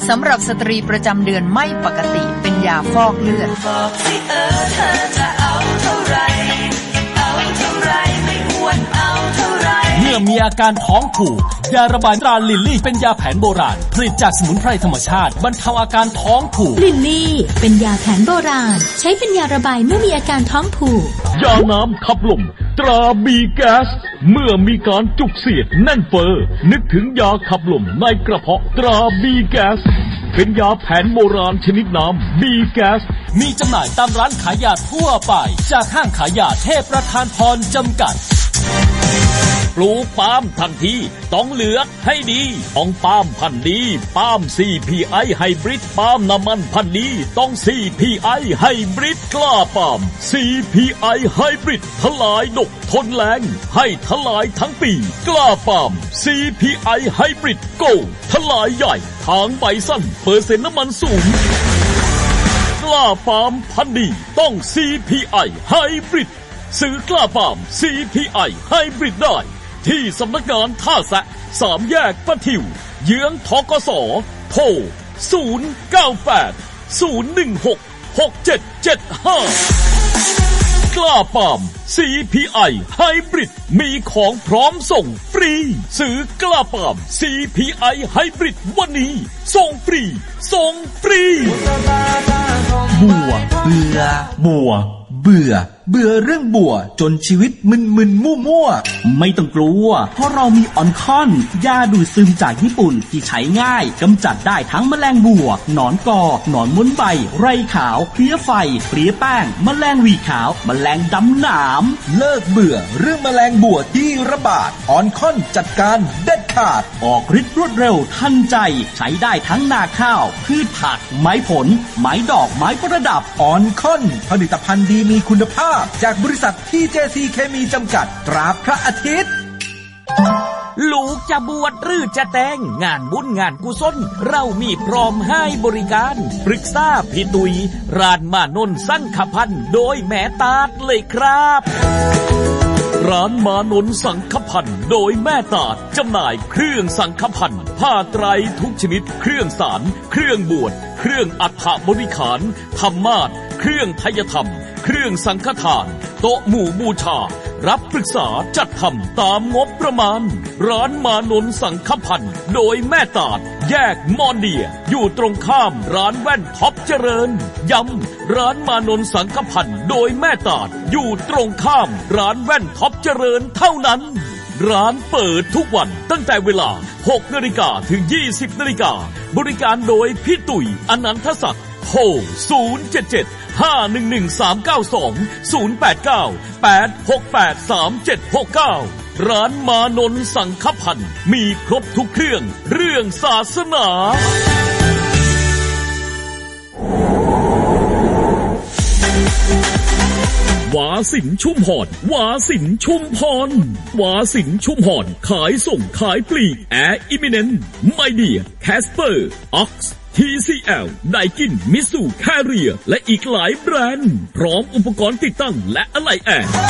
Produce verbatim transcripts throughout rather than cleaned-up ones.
สำหรับสตรีประจำเดือนไม่ปกติเป็นยาฟอกเลือดบอกสิเออเธอจะเอาเท่าไรเอาเท่าไรไม่ควรเอาเท่าไรเมื่อมีอาการท้องผูกยาระบายตราลิลลี่เป็นยาแผนโบราณผลิตจากสมุนไพรธรรมชาติบรรเทาอาการท้องผูกลิลลี่เป็นยาแผนโบราณใช้เป็นยาระบายเมื่อมีอาการท้องผูกยาน้ำขับลมตราบีแก๊สเมื่อมีการจุกเสียดแน่นเฟ้อนึกถึงยาขับลมในกระเพาะตราบีแก๊สเป็นยาแผนโบราณชนิดน้ำบีแก๊สมีจำหน่ายตามร้านขายยาทั่วไปจากห้างขายยาเทพประธานพรจำกัดปลูกปาล์มทันทีต้องเลือกให้ดีต้องปาล์มพันธุ์ดีปาล์ม ซี พี ไอ ไฮบริดปาล์มน้ำมันพันธุ์ดีต้อง ซี พี ไอ ไฮบริดกล้าปาล์ม ซี พี ไอ ไฮบริดทลายดกทนแรงให้ทลายทั้งปีกล้าปาล์ม ซี พี ไอ ไฮบริดโกทลายใหญ่ทางใบสั้นเปอร์เซ็นต์น้ำมันสูงกล้าปาล์มพันธุ์ดีต้อง ซี พี ไอ ไฮบริดซื้อกล้าปาล์ม ซี พี ไอ ไฮบริดได้ที่สำนักงานท่าแซะสามแยกประทิวเยื้องธกส.โทรศูนย์ เก้า แปด ศูนย์ หนึ่ง หก หก เจ็ด เจ็ด ห้ากล้าปาล์ม ซี พี ไอ ไฮบริดมีของพร้อมส่งฟรีซื้อกล้าปาล์ม ซี พี ไอ ไฮบริดวันนี้ส่งฟรีส่งฟรีบัวเบื่อบัวเบื่อเบื่อเรื่องบัวจนชีวิตมึนมึนมั่วมั่วไม่ต้องกลัวเพราะเรามีออนคอนยาดูดซึมจากญี่ปุ่นที่ใช้ง่ายกำจัดได้ทั้งแมลงบัวหนอนกอหนอนม้วนใบไรขาวเพลี้ยไฟเพลี้ยแป้งแมลงวีขาวแมลงดำหนามเลิกเบื่อเรื่องแมลงบัวที่ระบาดออนคอนจัดการเด็ดขาดออกฤทธิ์รวดเร็วทันใจใช้ได้ทั้งนาข้าวพืชผักไม้ผลไม้ดอกไม้ประดับออนคอนผลิตภัณฑ์ดีมีคุณภาพจากบริษัท ที เจ ซี เคมีจำกัดตราพระอาทิตย์ลูกจะบวชหรือจะแต่งงานบุญงานกุศลเรามีพร้อมให้บริการปรึกษาพี่ตุยร้านมานนสังขพันธ์โดยแม่ตาดเลยครับร้านมานนสังขพันธ์โดยแม่ตาดจำหน่ายเครื่องสังขพันธ์ผ้าไตรทุกชนิดเครื่องสารเครื่องบวชเครื่องอัฐบริขารธรรมาสเครื่องไทยธรรมเครื่องสังฆทานโต๊ะหมู่บูชารับปรึกษาจัดทำตามงบประมาณร้านมานนสังขพันธ์โดยแม่ตาดแยกมอนเดียอยู่ตรงข้ามร้านแว่นท็อปเจริญย้ำร้านมานนสังขพันธ์โดยแม่ตาดอยู่ตรงข้ามร้านแว่นท็อปเจริญเท่านั้นร้านเปิดทุกวันตั้งแต่เวลา หกนาฬิกา ถึง ยี่สิบนาฬิกาบริการโดยพี่ตุ๋ยอนันทศักดิ์โทรศูนย์ เจ็ด เจ็ด ห้า หนึ่ง หนึ่ง สาม เก้า สอง ศูนย์ แปด เก้า แปด หก แปด สาม เจ็ด หก เก้าร้านมานนสังขพันธ์มีครบทุกเครื่องเรื่องศาสนาวาสินชุ่มหอนวาสินชุ่มพรวาสินชุ่มหอนขายส่งขายปลีกแอร์อิมิเนนต์ไมเดียแคสเปอร์อ็อกซ์ ที ซี แอล ไดกินมิสูแคเรียและอีกหลายแบรนด์พร้อมอุปกรณ์ติดตั้งและอะไหล่แอร์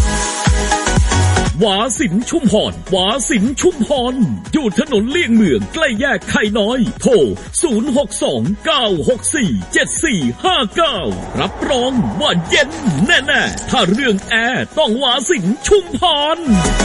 วาสินชุมพรวาสินชุมพรอยู่ถนนเลี่ยงเมืองใกล้แยกไข่น้อยโทรศูนย์ หก สอง เก้า หก สี่ เจ็ด สี่ ห้า เก้ารับรองว่าเย็นแน่ๆถ้าเรื่องแอร์ต้องวาสินชุมพร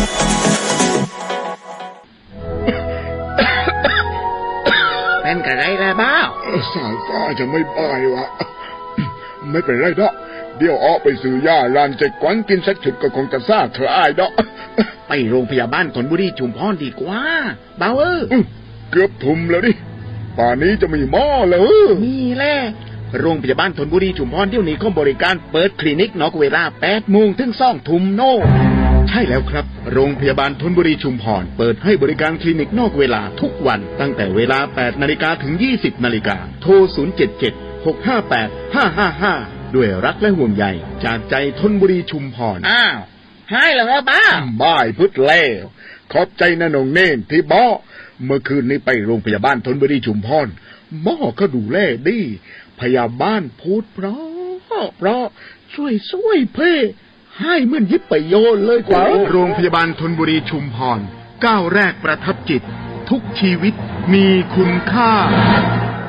เป็นกระไรแล้วบ้าสายฟ้าจะไม่ไปวะไม่เป็นไรดอกเดี๋ยวออกไปซื้อยาร้านเจ็ดกวนกินสักชุดก็คงจะซ่าคลายดอกไปโรงพยาบาลธนบุรีชุมพรดีกว่าเบาเออเกือบทุ่มแล้วดิป่านนี้จะมีหม้อเลยนี่แหละโรงพยาบาลธนบุรีชุมพรเดี๋ยวนี้เขาบริการเปิดคลินิกนอกเวลาแปดโมงถึงสองทุ่มโน่ใช่แล้วครับโรงพยาบาลธนบุรีชุมพรเปิดให้บริการคลินิกนอกเวลาทุกวันตั้งแต่เวลา แปดนาฬิกา ถึง ยี่สิบนาฬิกาโทรศูนย์ เจ็ด เจ็ด หก ห้า แปด ห้า ห้า ห้าด้วยรักและห่วงใยจากใจธนบุรีชุมพรอ้าวหายแล้วครับบ้าบ่ายพุทธแล้วขอบใจนะน้องเน่นที่บอกเมื่อคืนนี้ไปโรงพยาบาลธนบุรีชุมพรหมอก็ดูแลดีพยาบาลพูดเพราะเพราะช่วยช่วยเพ่ให้เหมือนยิบไปโยนเลยกว่าโรงพยาบาลธนบุรีชุมพรก้าวแรกประทับจิตทุกชีวิตมีคุณค่า